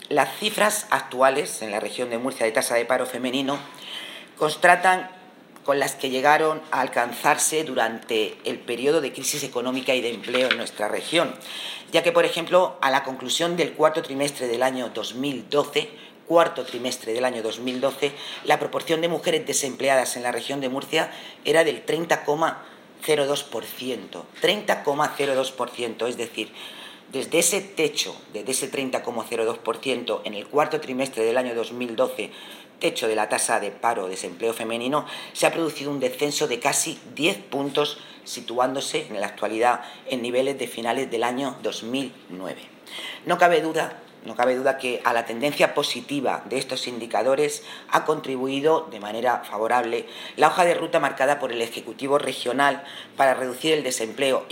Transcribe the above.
Las cifras actuales en la región de Murcia de tasa de paro femenino contrastan con las que llegaron a alcanzarse durante el periodo de crisis económica y de empleo en nuestra región, ya que, por ejemplo, a la conclusión del cuarto trimestre del año 2012, la proporción de mujeres desempleadas en la región de Murcia era del 30,02%, es decir, desde ese techo, desde ese 30,02% en el cuarto trimestre del año 2012, techo de la tasa de paro o desempleo femenino, se ha producido un descenso de casi 10 puntos, situándose en la actualidad en niveles de finales del año 2009. No cabe duda que a la tendencia positiva de estos indicadores ha contribuido de manera favorable la hoja de ruta marcada por el Ejecutivo Regional para reducir el desempleo